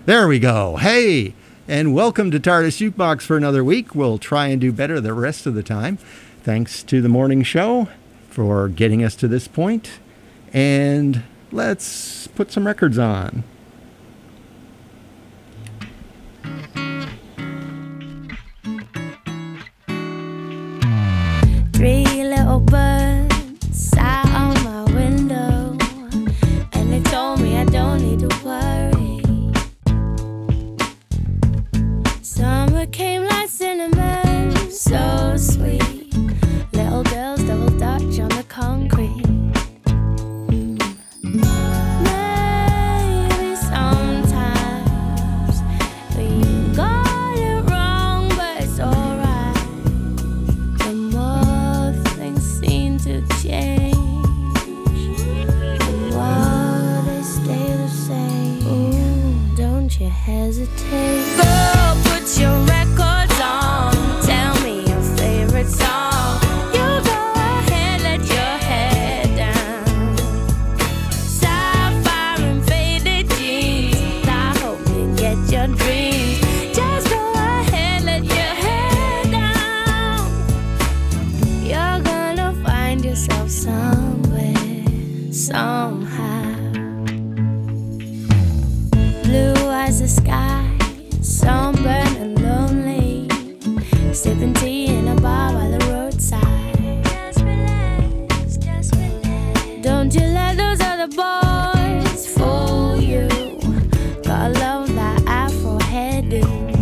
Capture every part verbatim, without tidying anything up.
There we go. Hey, and welcome to TARDIS Jukebox for another week. We'll try and do better the rest of the time. Thanks to the morning show for getting us to this point. And let's put some records on. Three little birds sat on my window, and they told me I don't need to worry. Summer came like cinnamon, so sweet. Little girls double dutch on the concrete. Mm. Maybe sometimes we got it wrong, but it's alright. The more things seem to change, the more they stay the same. Ooh, don't you hesitate. Girl, put your records on. Tell me your favorite song. You go ahead, let your head down. Sapphire and faded jeans. I hope you get your dreams. Just go ahead, let your head down. You're gonna find yourself somewhere, somehow. Blue as the sky, sunburned and lonely, sipping tea in a bar by the roadside. Just relax, just relax. Don't you let those other boys fool you. Gotta love that afro hairdo.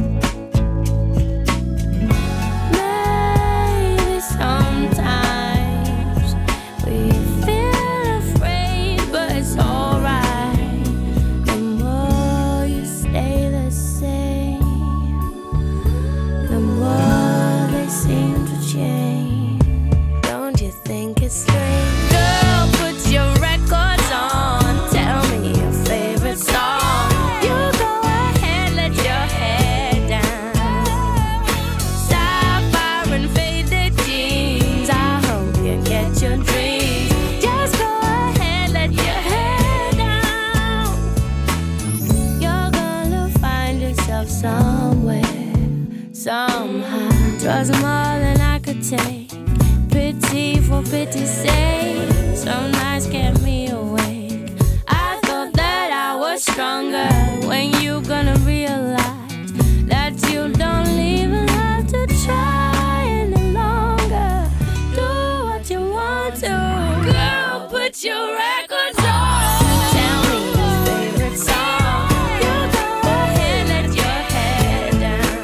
Maybe sometimes we feel afraid, but it's alright. The more you stay the same, the more they seem to change. Don't you think it's strange? Girl, put your records on. Tell me your favorite song. You go ahead, let your head down. Sapphire and faded jeans. I hope you get your dreams. Just go ahead, let your head down. You're gonna find yourself somewhere, somehow. Twas more than I could take. Pity for pity's sake. Some nights kept me awake. I thought that I was stronger. When you gonna realize that you don't even have to try any longer. Do what you want to. Girl, put your records on. Tell me your favorite song. You go ahead, let your head down.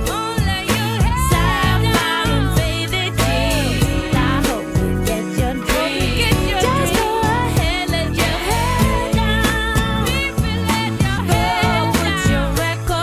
Sapphire and faded jeans. I hope you get your dreams. Just go ahead, let your head down. Girl, put your records on.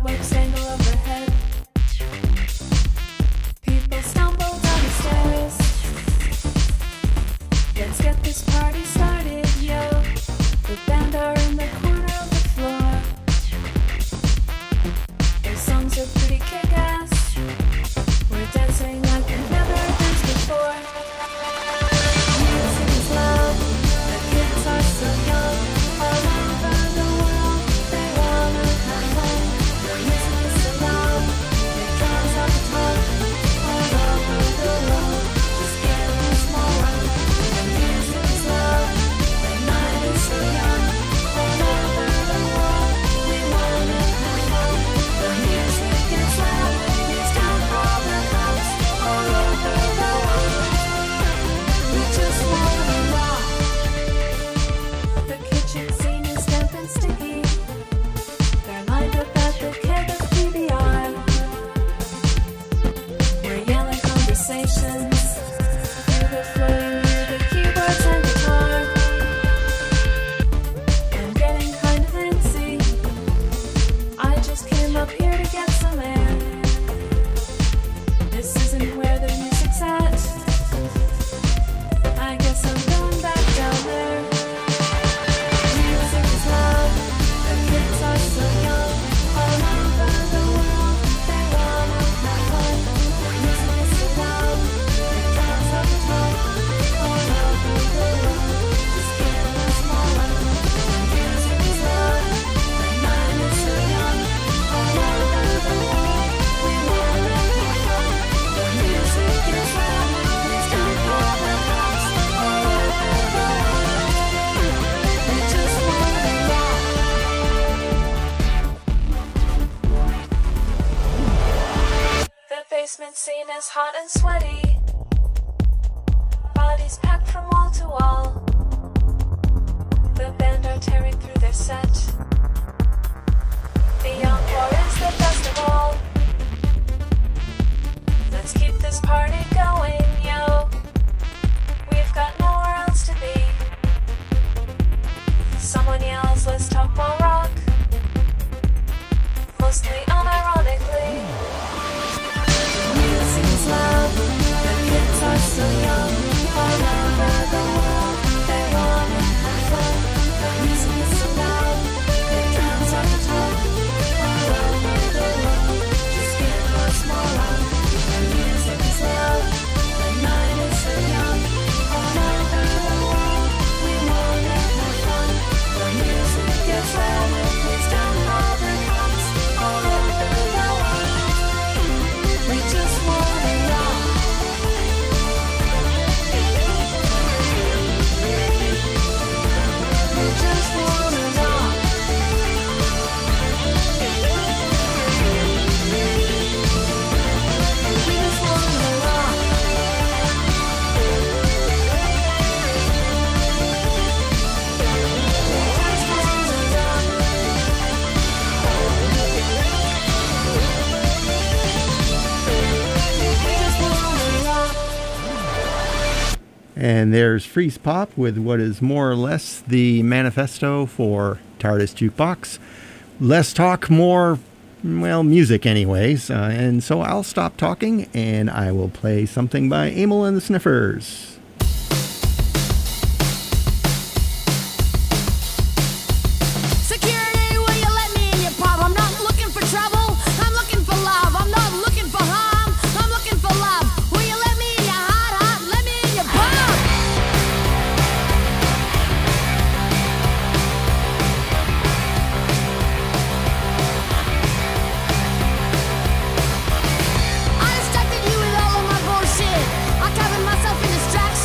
fireworks dangle overhead. People stumble down the stairs. Let's get this party started, yo. The band are in the corner of the floor. Their songs are pretty kick-ass. We're dancing like we've never danced before. Music is loud, the kids are so young. All over the world, they wanna have fun. The music is so loud, it drowns out the talk. All over the world, just get this small run. The music is loud, the night is so young. All over the world, we wanna have fun. The music gets loud, it's down all the house. All over the world, we just wanna rock. The kitchen scene is damp and sticky. They're lined up at the keg of P B R. We're yelling conversations through the floating music, keyboards and guitar. I'm getting kind of antsy. I just came up here to get some air. This isn't where the music's at. I guess I'm going back down there. Music is loud, the kids are so young. All over the world, they wanna have fun. The music is so loud, it drowns out the talk. All over the world, just get a small run. The music is loud, the night is so young. All over the world, we wanna have fun. The music is loud, it's down all the house. All over the world, we just wanna rock. The basement scene is hot and sweaty. Bodies packed from wall to wall. The band are tearing through their set. The encore is the best of all. Let's keep this party going, yo. We've got nowhere else to be. Someone yells, let's talk more rock. Mostly unironically. Music is loud, the kids are so young. All over the world, they wanna have fun. The music is so loud, it drowns out the talk. All over the world, just give a small run. The music is loud, the night is so young. All over the world, we wanna have fun. The music gets loud, it plays down all the house. All over the world, we just wanna rock. We just wanna rock. We just wanna rock. We just wanna rock. We just wanna rock. And there's Freeze Pop with what is more or less the manifesto for TARDIS Jukebox. Less talk, more, well, music anyways. Uh, and so I'll stop talking and I will play something by Emil and the Sniffers. Security, will you let me in your pub? I'm not looking for trouble, I'm looking for love. I'm not looking for harm, I'm looking for love. Will you let me in your heart, heart? Let me in your pub. I distracted you with all of my bullshit. I covered myself in distraction.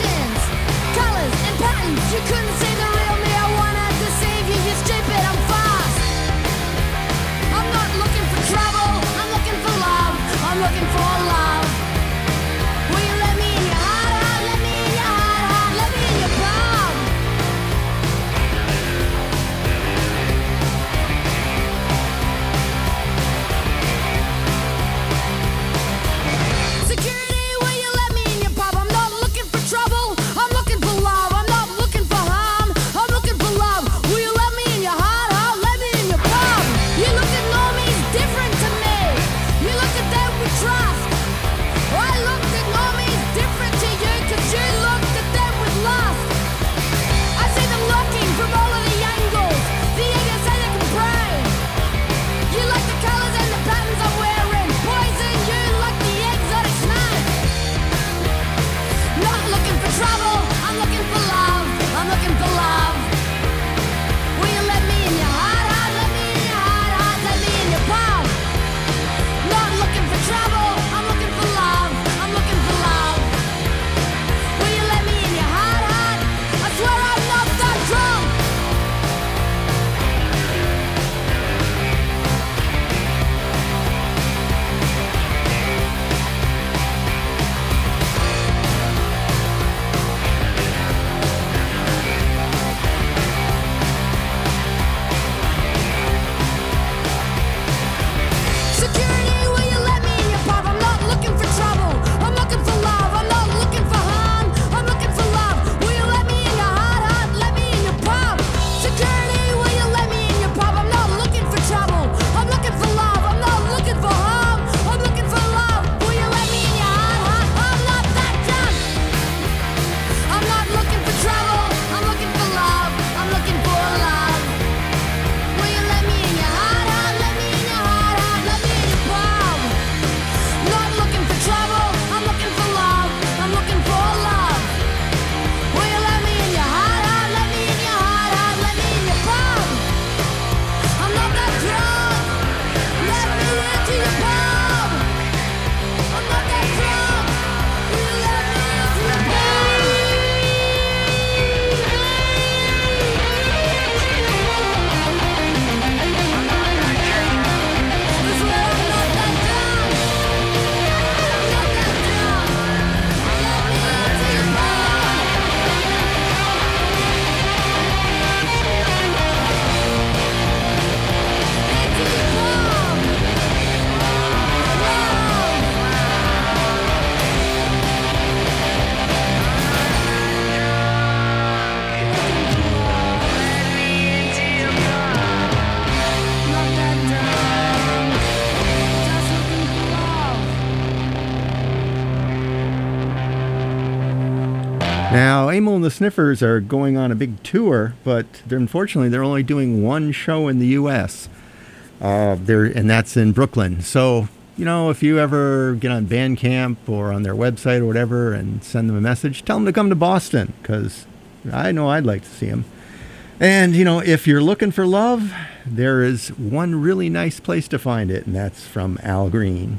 Now, Emil and the Sniffers are going on a big tour, but they're, unfortunately they're only doing one show in the U S Uh, they're, and that's in Brooklyn. So, you know, if you ever get on Bandcamp or on their website or whatever and send them a message, tell them to come to Boston, because I know I'd like to see them. And, you know, if you're looking for love, there is one really nice place to find it, and that's from Al Green.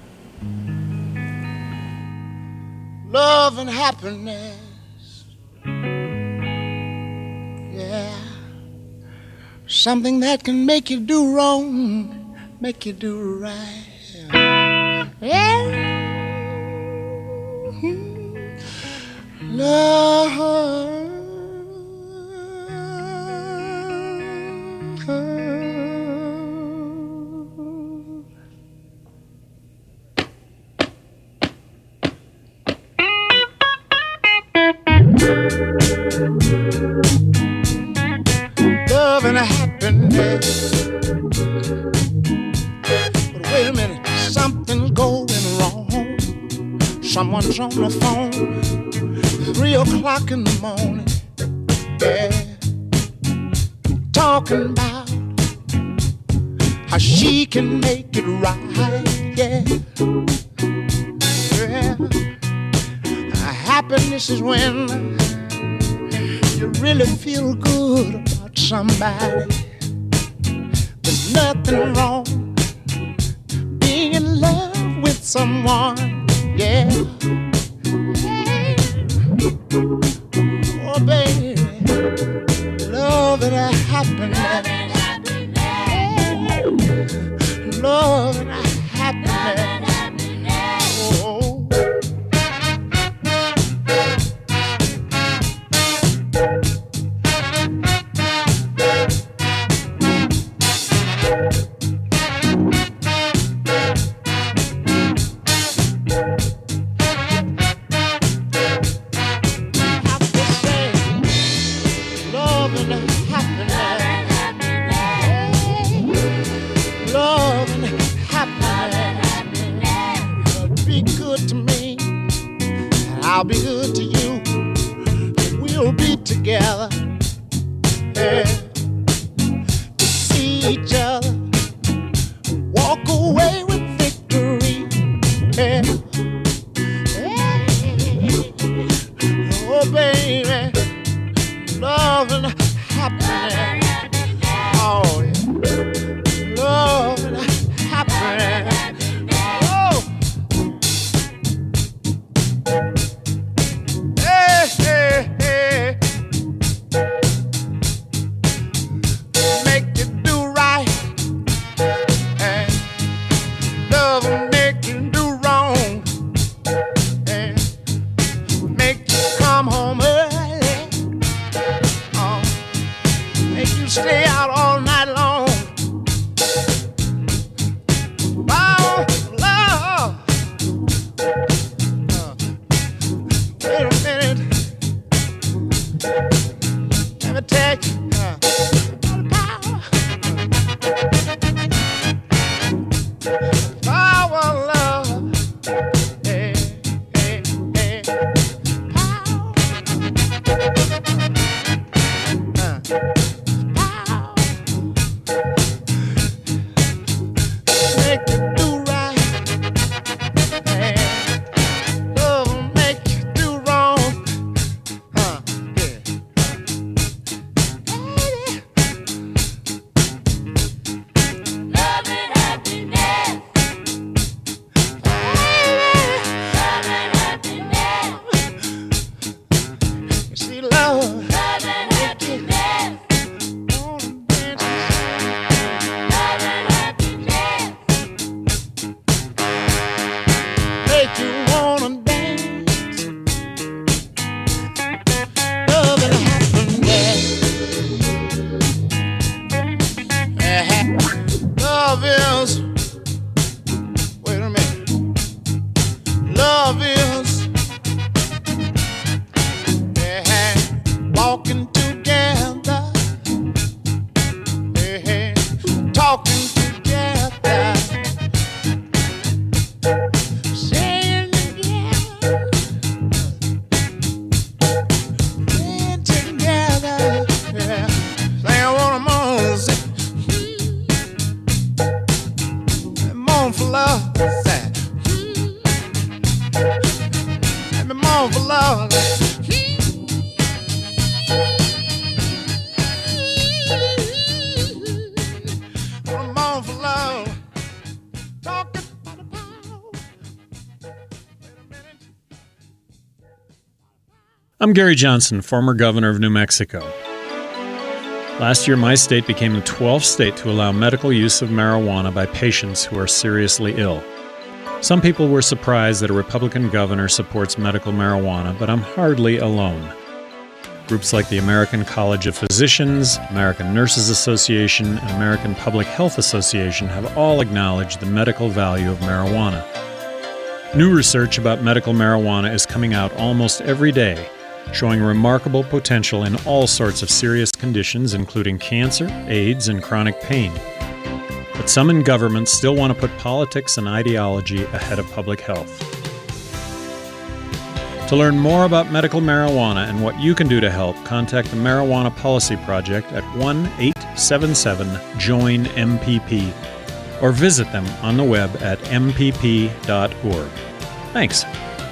Love and happiness. Yeah. Something that can make you do wrong, make you do right. Yeah. Mhm. Love. Love and happiness. But wait a minute, something's going wrong. Someone's on the phone, three o'clock in the morning. Yeah, talking about how she can make it right. Yeah, yeah. Happiness is when you really feel good about somebody. There's nothing wrong being in love with someone. Yeah. Oh, baby, love and happiness. Love and happiness. Oh. I'll be good to you. We'll be together. Yeah. To see each other, walk away with victory. Yeah. Yeah. Oh, baby, love and happiness. Oh, yeah. Love and happiness. Stay out all night long. Oh, love. Uh, wait a minute. Let me tell you. Uh, power. Power, love. Hey, hey, hey. Power. Uh. Love is, wait a minute. Love is, yeah, walking together, yeah, talking together, saying together, love. Sad. Let me mourn for love. Gonna mourn for love. Talking about the power. Wait a minute. I'm Gary Johnson, former governor of New Mexico. Last year, my state became the twelfth state to allow medical use of marijuana by patients who are seriously ill. Some people were surprised that a Republican governor supports medical marijuana, but I'm hardly alone. Groups like the American College of Physicians, American Nurses Association, and American Public Health Association have all acknowledged the medical value of marijuana. New research about medical marijuana is coming out almost every day, showing remarkable potential in all sorts of serious conditions, including cancer, AIDS, and chronic pain. But some in government still want to put politics and ideology ahead of public health. To learn more about medical marijuana and what you can do to help, contact the Marijuana Policy Project at one eight seven seven join M P P or visit them on the web at m p p dot org. Thanks.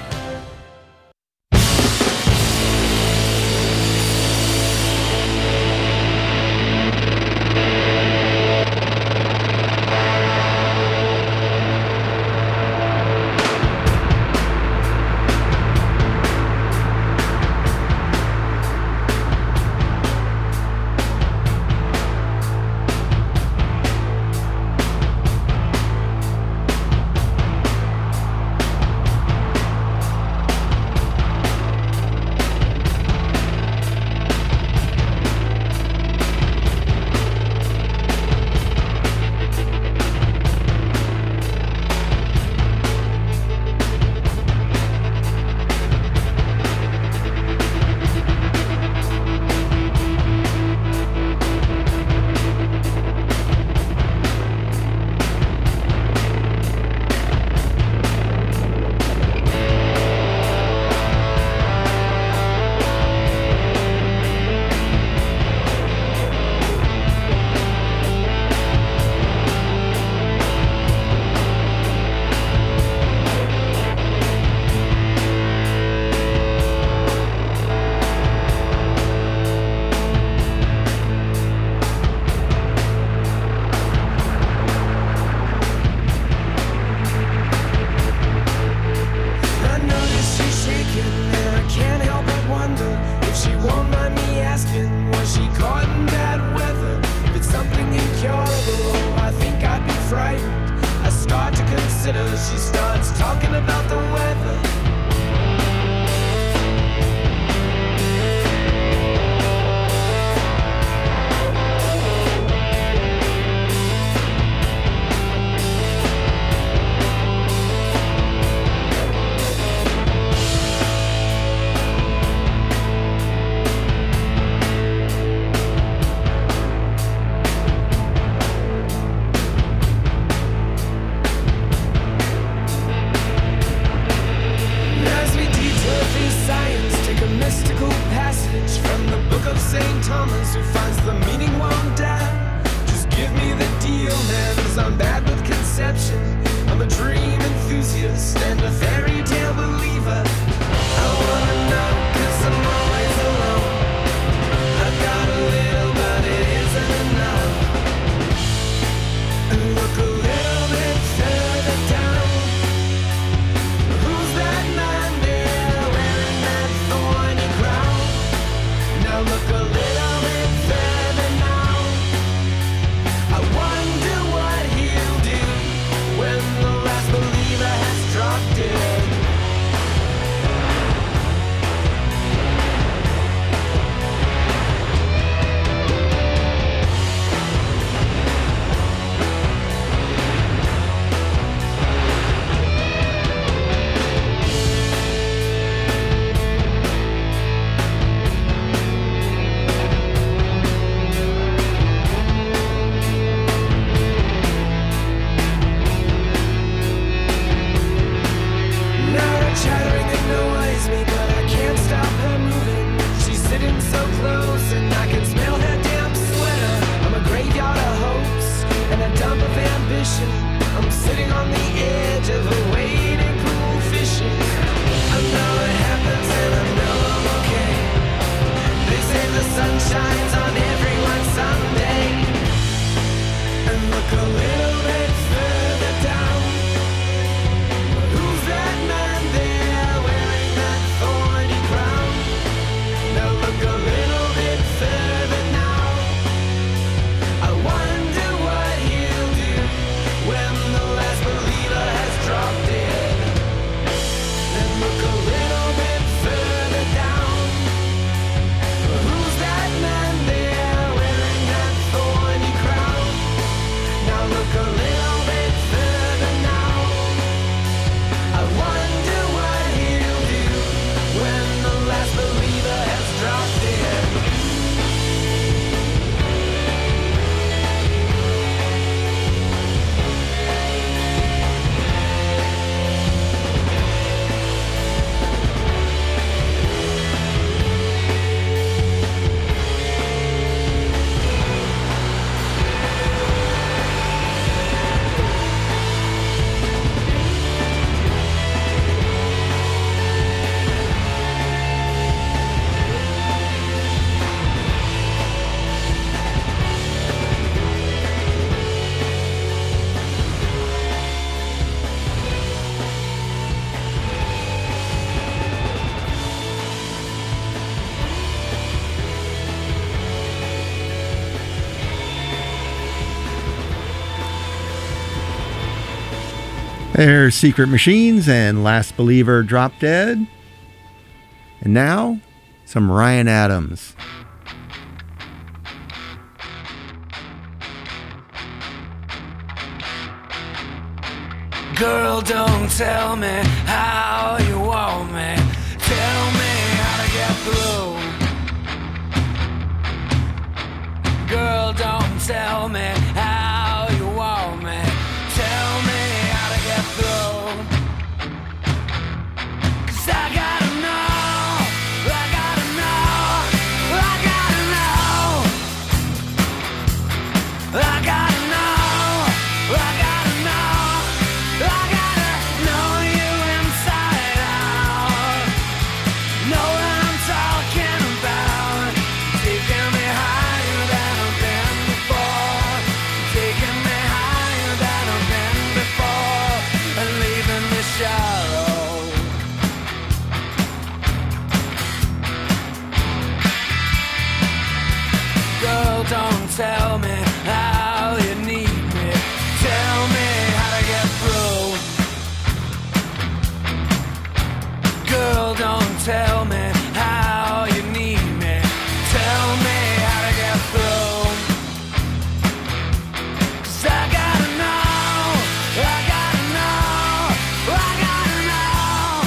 She starts talking about the weather. ambition. I'm sitting on the edge of a wading pool fishing. I know it happens and I know I'm okay. They say the sun shines on everyone someday. And look a little bit further down. Who's that man there wearing that thorny crown? Now look a little bit further now. I wonder what he'll do when the last believer has dropped dead. Then look a little bit further down. Who's that man there wearing that thorny crown? Now look a little bit further now. I wonder what he'll do when the last believer has dropped dead. There's Secret Machines and Last Believer Drop Dead. And now, some Ryan Adams. Girl, don't tell me how you want me. Tell me how to get through. Girl, don't tell me how you want me. Tell me how to get through. 'Cause I gotta know, I gotta know, I gotta know. I gotta know, I gotta know, I gotta know you inside out. Know what I'm talking about. Taking me higher than I've been before. Taking me higher than I've been before. And leaving me shallow. Girl, don't tell me how you need me. Tell me how to get through. Girl, don't tell me how you need me. Tell me how to get through. 'Cause I gotta know, I gotta know, I gotta know.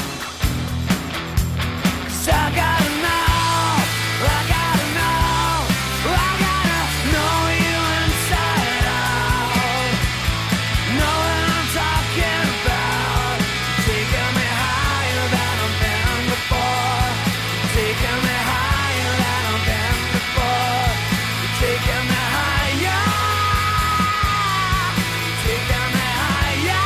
'Cause I gotta know, I gotta know, I gotta know you inside out. Know what I'm talking about. Taking me higher than I've been before. Taking me higher than I've been before. Taking me higher. Taking me higher.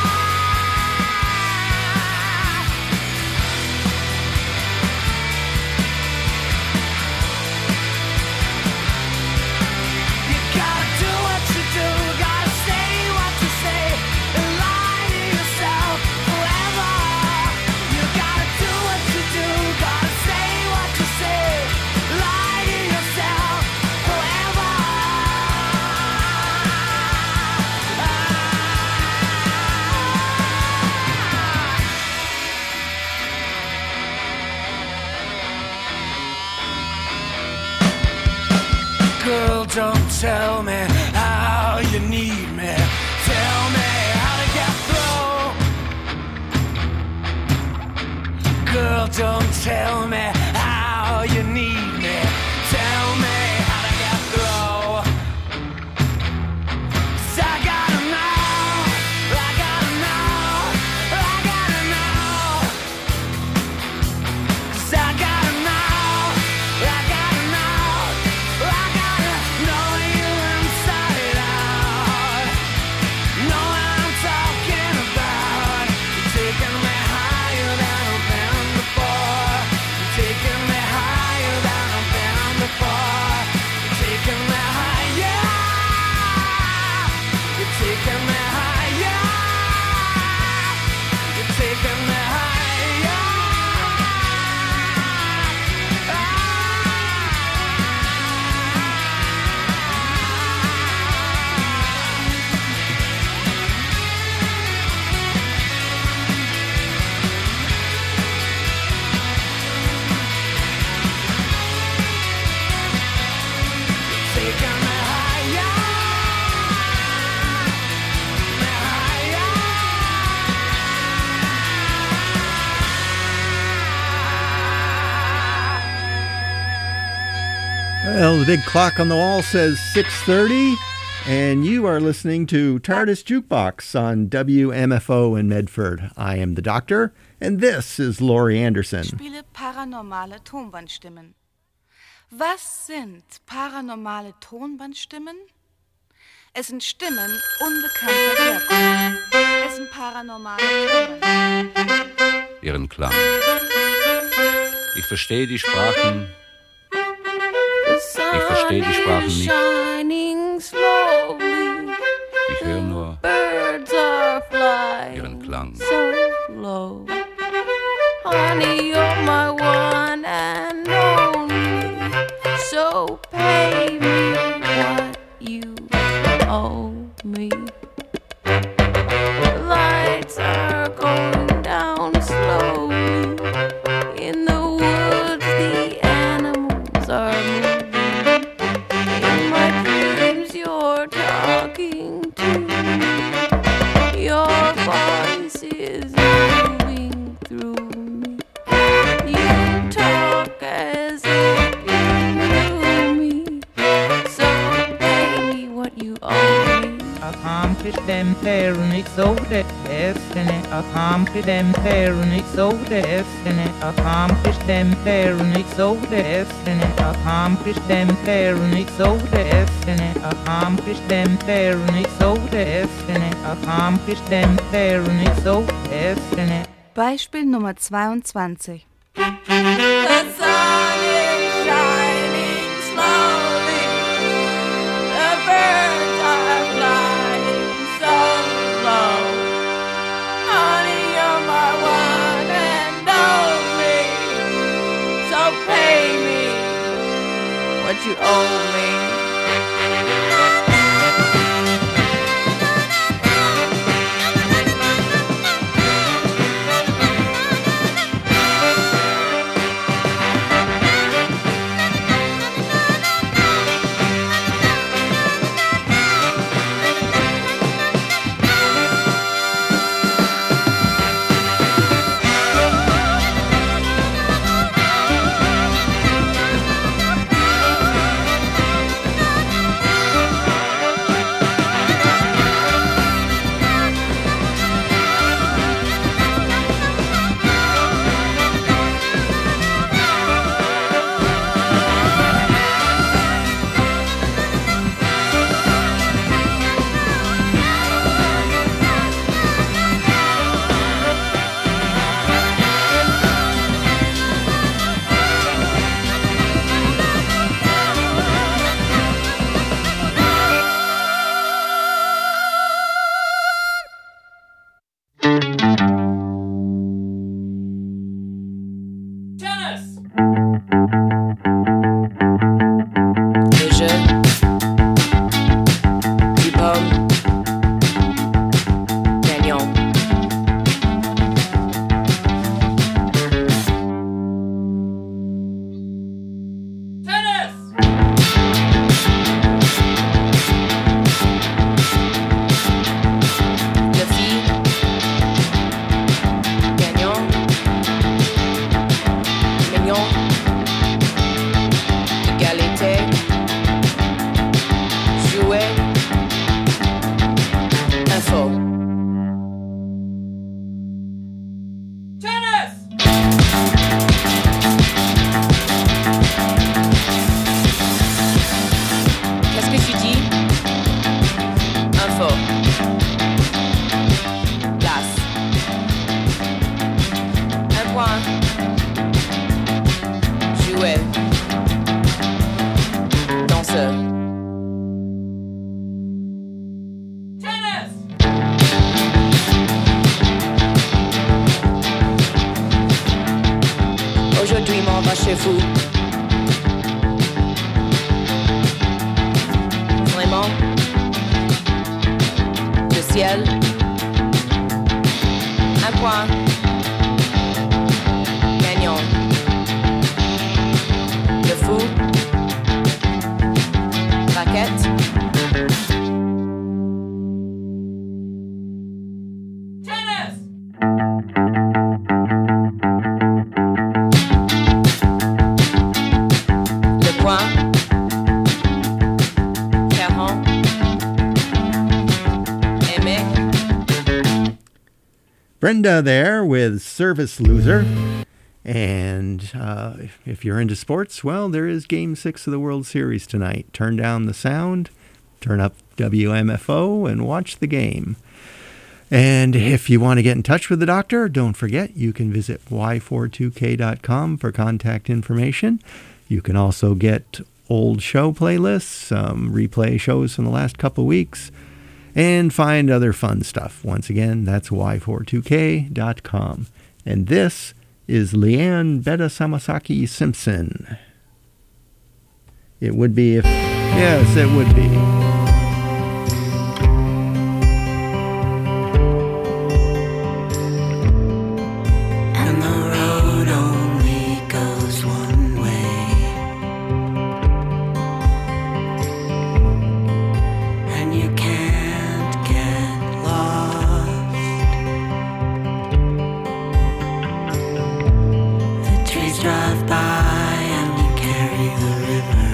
You gotta do what you do, gotta say what you say, and lie to yourself forever. You gotta do what you do, gotta say what you say, lie to yourself forever. Girl, don't tell me how you need me. Tell me how to get through. Girl, don't tell me how you need me. Tell me how to get through. 'Cause I gotta know, I gotta know, I gotta know. 'Cause I gotta know, I gotta know, I gotta know you inside out. Know what I'm talking Well, the big clock on the wall says six thirty, and you are listening to TARDIS Jukebox on W M F O in Medford. I am the Doctor, and this is Laurie Anderson. Spiele paranormale Tonbandstimmen. Was sind paranormale Tonbandstimmen? Es sind Stimmen unbekannter Herkunft. Es sind paranormale Tonbandstimmen. Ihren Klang. Ich verstehe die Sprachen. Ich verstehe die Sprachen nicht. Ich höre nur ihren Klang. Low. Honey, you're my one and only. So pay me what you owe me. The lights are going down slowly. In the woods, the animals are moving. In my dreams, you're talking to me. Your voice is moving through me. You talk as if you knew me. So pay me what you owe me. Accomplish them there and it's so destiny. Accomplish them there and it's so destiny. Accomplish them there and it's so destiny. Accomplish them there and it's so destiny. Accomplish them there and it's so destiny. Accomplish them there and it's so destiny. Beispiel Nummer zweiundzwanzig. The sun is shining slowly. The birds are flying so low. Honey, you're my one and only. So pay me what you owe me. Brenda there with Service Loser. And uh, if you're into sports, well, there is Game six of the World Series tonight. Turn down the sound, turn up W M F O, and watch the game. And if you want to get in touch with the doctor, don't forget you can visit y forty-two k dot com for contact information. You can also get old show playlists, um, replay shows from the last couple weeks, and find other fun stuff. Once again, that's y forty-two k dot com. And this is Leanne Betta Samasaki Simpson. It would be if... Yes, it would be. And the road only goes one way, and you can't get lost. The trees drive by and you carry the river.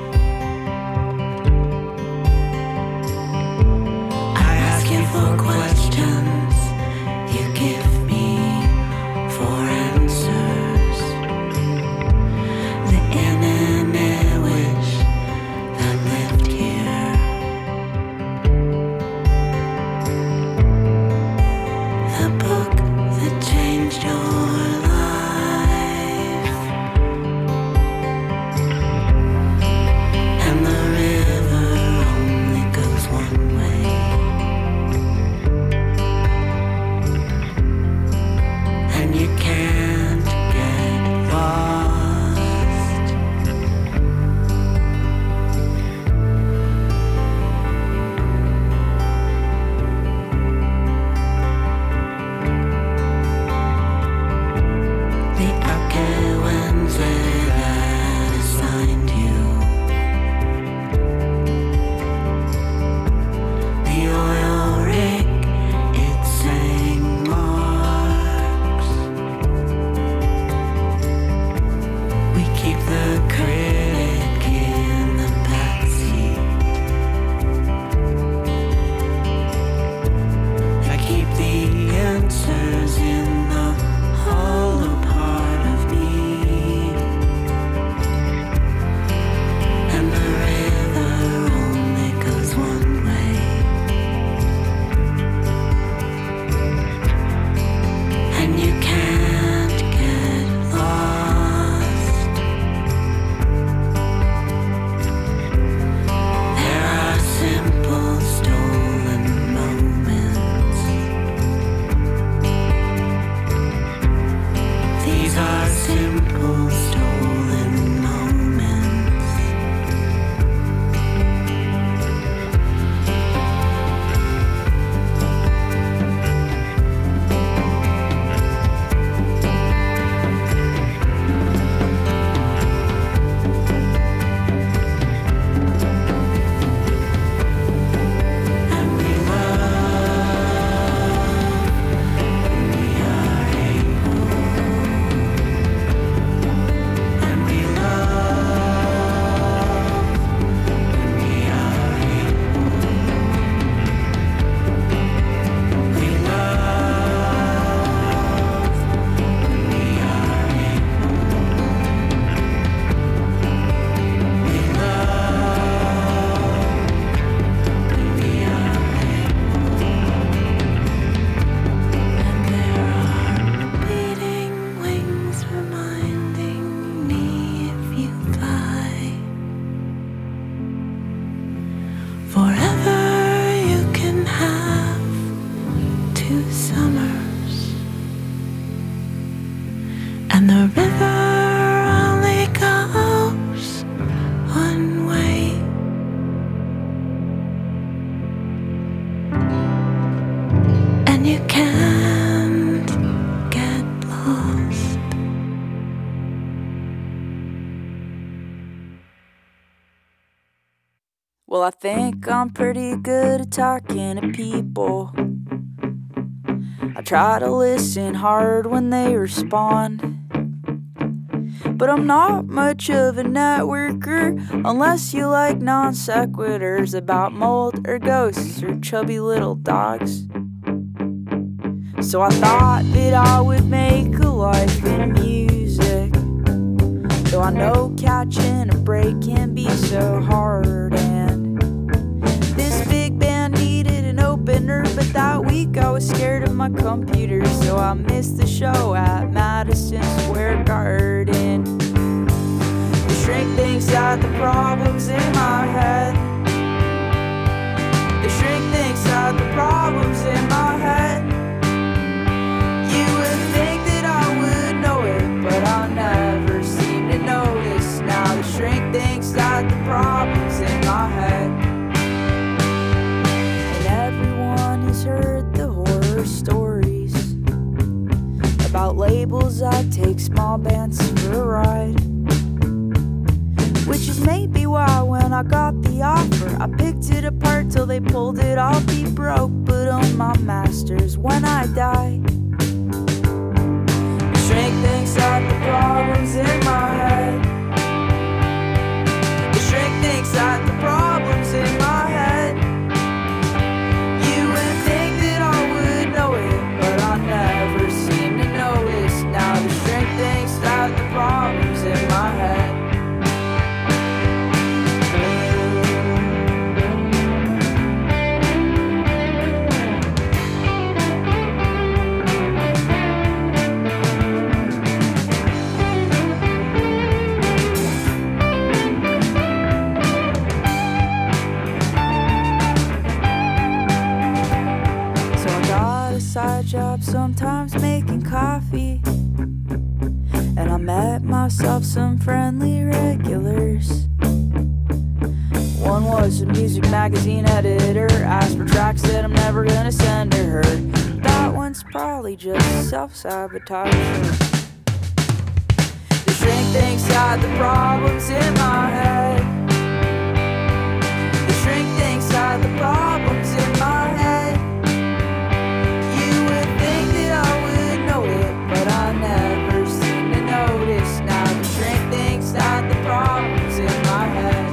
I ask you for questions, you give me for answers. The inanimate wish that lived here. The book that changed your life. And the river only goes one way. And you can't get lost. The Akewenze that assigned you, the oil rig, it sang marks. We keep the critic in the backseat. I keep the answers in the hollow part of me. And the river only goes one way. And you can't get lost. There are simple stolen moments. These are simple stolen moments. And we love, and we are able. And we love, and we are able. We love, and we are able. We love, and we are and there are beating wings reminding me if you fly forever, you can have two summers. And the river only goes one way. And you can't get lost. Well, I think I'm pretty good at talking to people. I try to listen hard when they respond. But I'm not much of a networker unless you like non sequiturs about mold or ghosts or chubby little dogs. So I thought that I would make a life in music. Though I know catching a break can be so hard. And this big band needed an opener, but that week I was scared of my computer, so I missed the show at Madison Square Garden. The shrink thinks that the problem's in my head. The shrink thinks that the problem's in my head. You would think that I would know it, but I never seem to notice. Now the shrink thinks that the problem's in my head. And everyone has heard the horror stories about labels that take small bands for a ride. Which is maybe why when I got the offer, I picked it apart till they pulled it. I'll be broke, but own my masters when I die. The shrink thinks that the problem's in my head. The shrink thinks that the problem's in my head. You would think that I would know it, but I never seem to notice. Now the shrink thinks that the problem's in my head. Side job, sometimes making coffee, and I met myself some friendly regulars. One was a music magazine editor, asked for tracks that I'm never gonna send to her. That one's probably just self-sabotage. The shrink thinks that the problem's in my head. The shrink thinks that the problem's in my head. But I never seem to notice. Now the shrink thinks that the problem's in my head.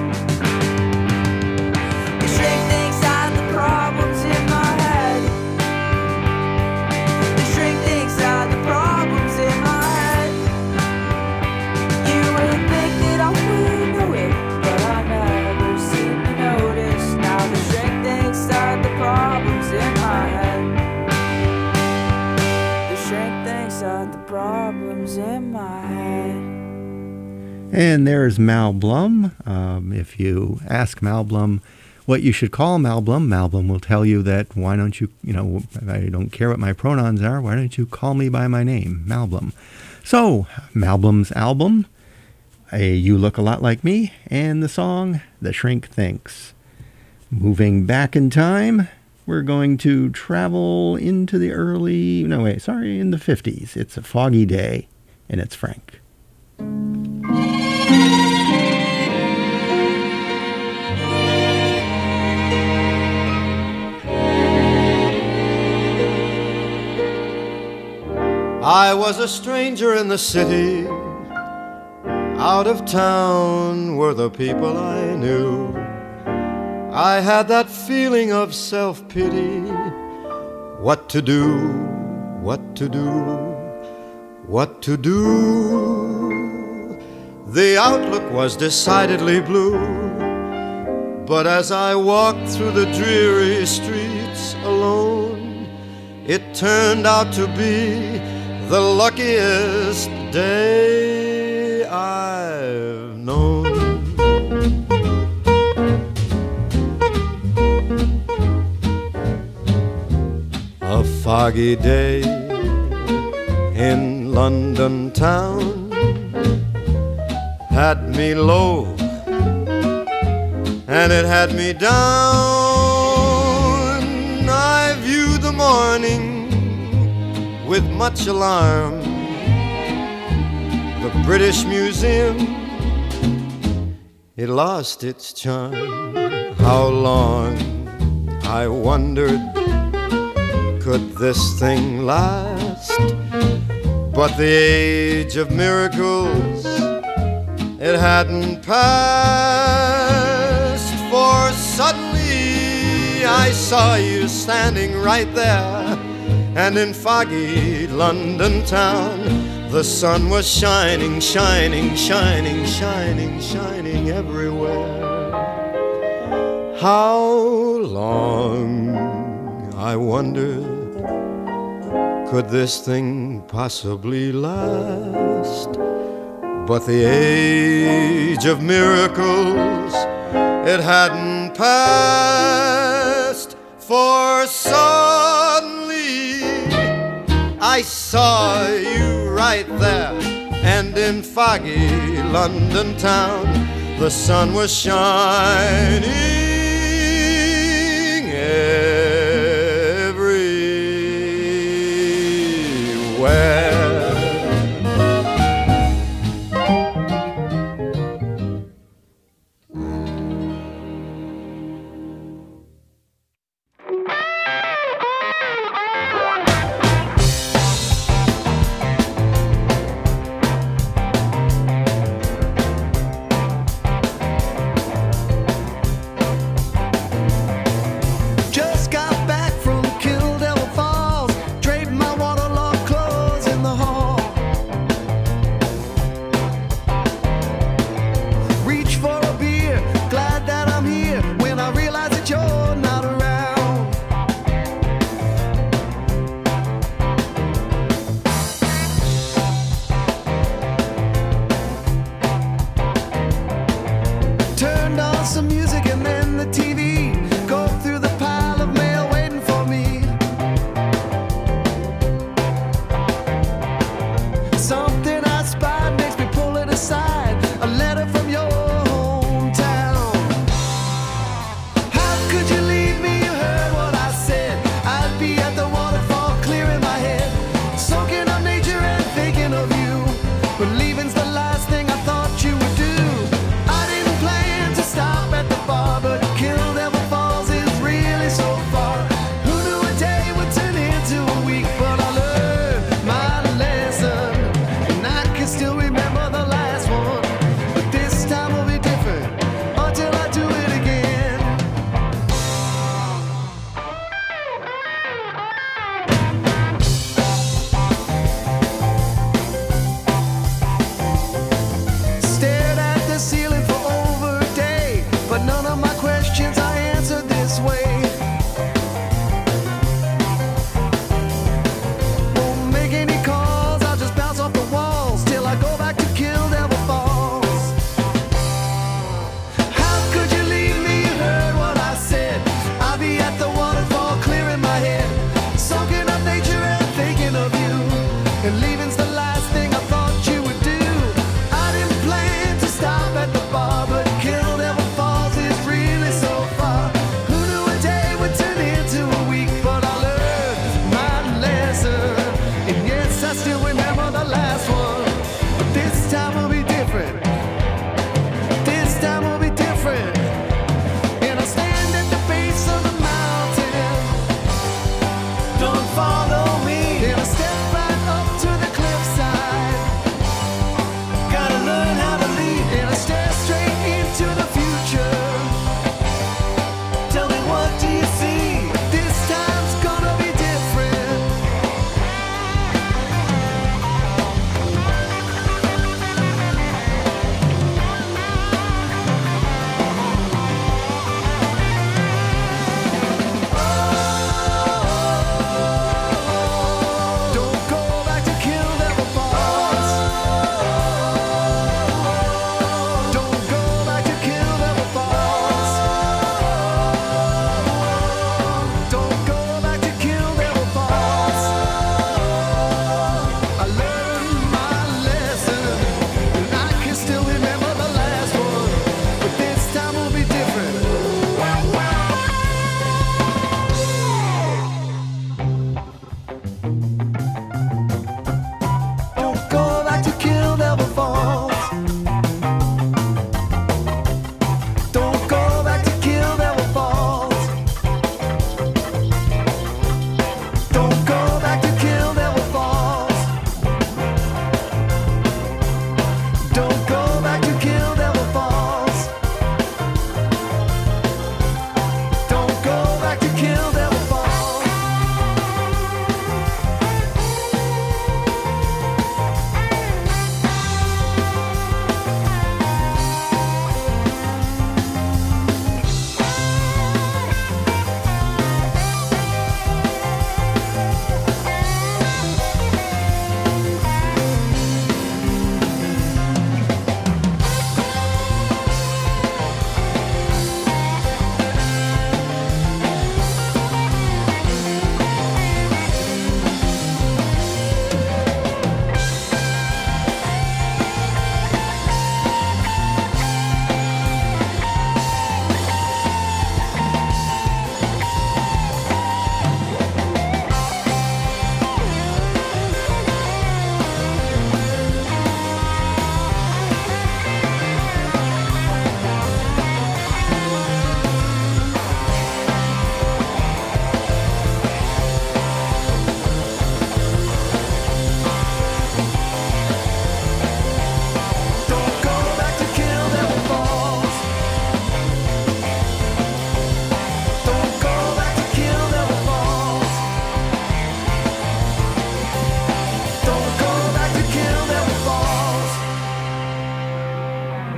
The shrink thinks that the problem's in my head. The shrink thinks that the problem's in my head. You would think that I would know it, but I never seem to notice. Now the shrink thinks that the problem's in my head. The shrink thinks that the problems in my head. And there's Mal Blum. Um, if you ask Mal Blum what you should call Mal Blum, Mal Blum will tell you that why don't you, you know, I don't care what my pronouns are, why don't you call me by my name, Mal Blum. So, Mal Blum's album, a You Look a Lot Like Me, and the song The Shrink Thinks. Moving back in time, we're going to travel into the early, no wait, sorry, in the fifties. It's a foggy day, and it's Frank. I was a stranger in the city. Out of town were the people I knew. I had that feeling of self-pity. What to do, what to do, what to do. The outlook was decidedly blue. But as I walked through the dreary streets alone, it turned out to be the luckiest day I've known. A foggy day in London town had me low, and it had me down. I viewed the morning with much alarm. The British Museum, it lost its charm. How long, I wondered, could this thing last? But the age of miracles, it hadn't passed. For suddenly I saw you standing right there, And in foggy London town, the sun was shining, shining, shining, shining, shining everywhere. How long, I wondered, could this thing possibly last? But the age of miracles, it hadn't passed, for suddenly I saw you right there, and in foggy London town, the sun was shining everywhere. Just got back from Kill Devil Falls, draped my waterlogged clothes in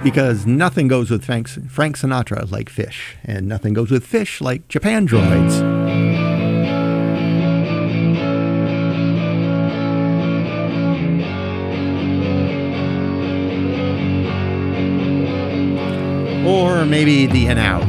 because nothing goes with Frank, Frank Sinatra like Fish, and nothing goes with Fish like Japandroids. Or maybe the In Out.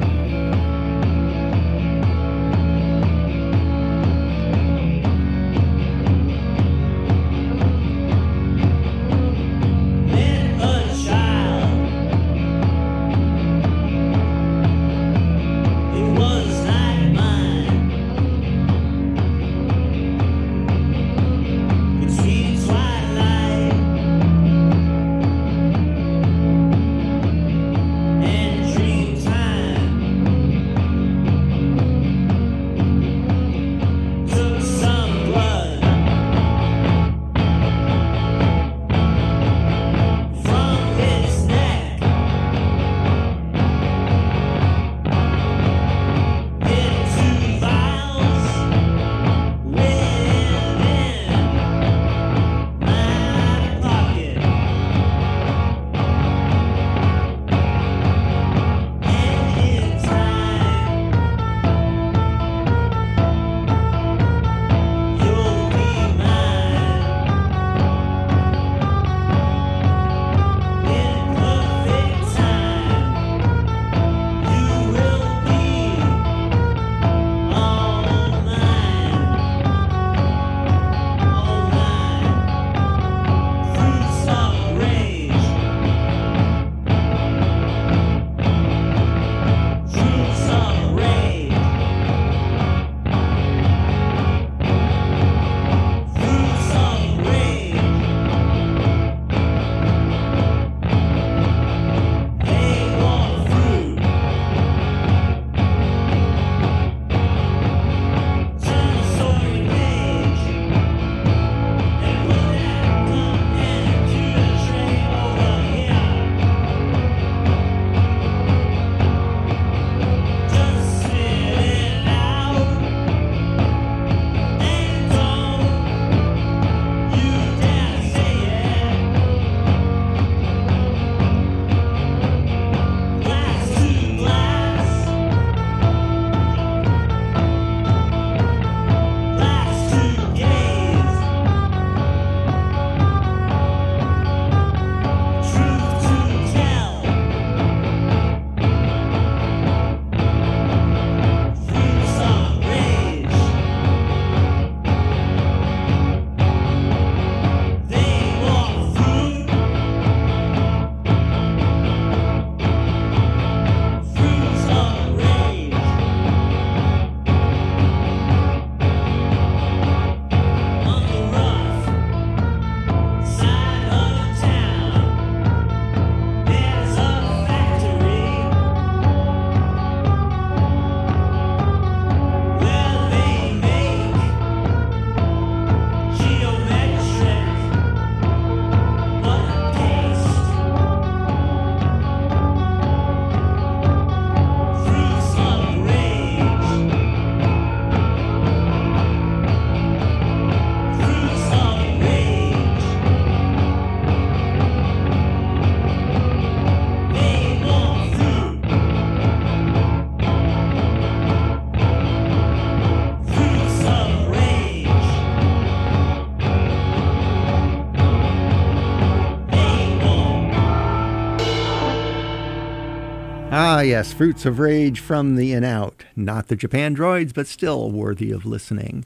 Ah, yes, Fruits of Rage from the In Out. Not the Japandroids, but still worthy of listening.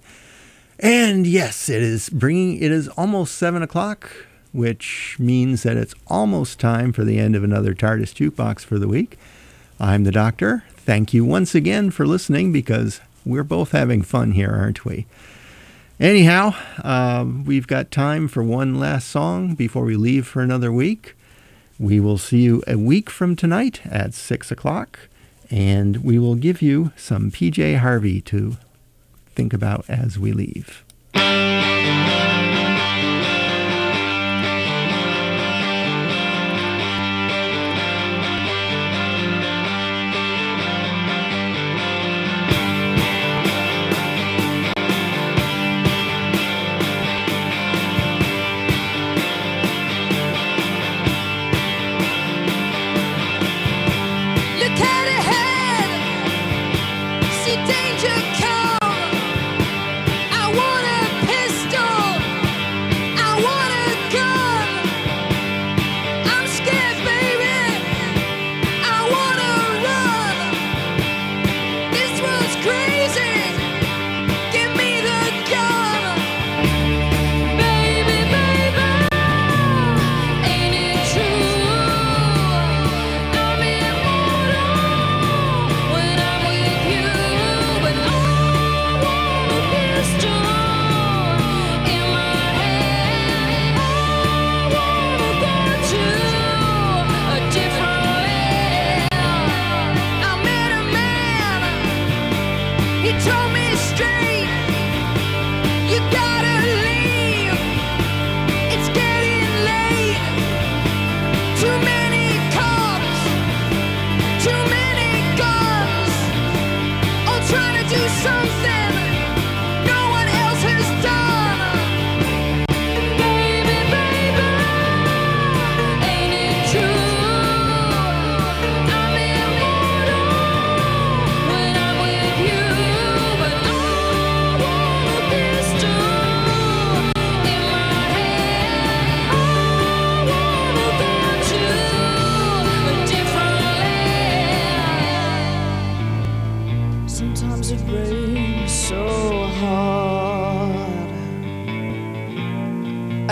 And yes, it is bringing, it is almost seven o'clock, which means that it's almost time for the end of another TARDIS Jukebox for the week. I'm the Doctor. Thank you once again for listening, because we're both having fun here, aren't we? Anyhow, um, we've got time for one last song before we leave for another week. We will see you a week from tonight at six o'clock, and we will give you some P J Harvey to think about as we leave.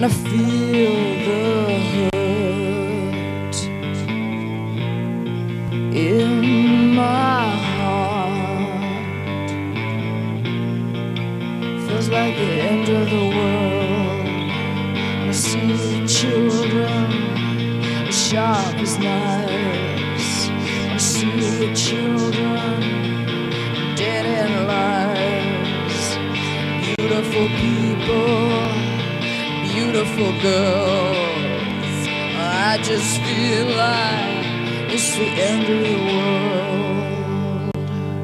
and I feel the hurt in my heart. Feels like the end of the world. I see the children as sharp as knives. I see the children dead in lives. Beautiful people, beautiful girls. I just feel like it's the end of the world.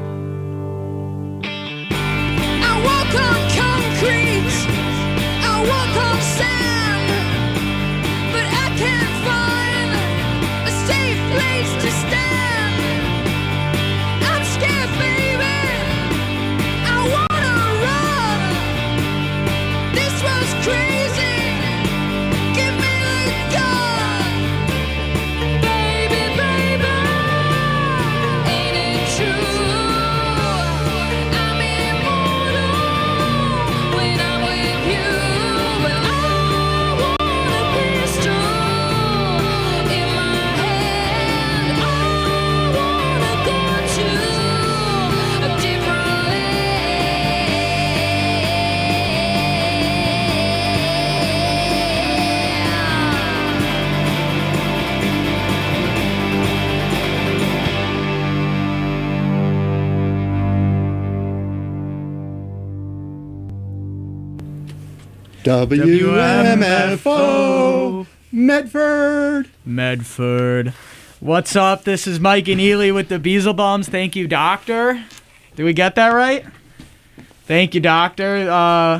I walk on concrete, I walk on sand, but I can't find a safe place to stand. I'm scared, baby, I wanna run. This was crazy, give me the gun. Baby, baby, ain't it true? I'm immortal when I'm with you. But I want a pistol in my hand. I wanna go to a different W M F O Medford. Medford. What's up? This is Mike and Ely with the Beelzebums. Thank you, Doctor. Did we get that right? Thank you, Doctor. Uh,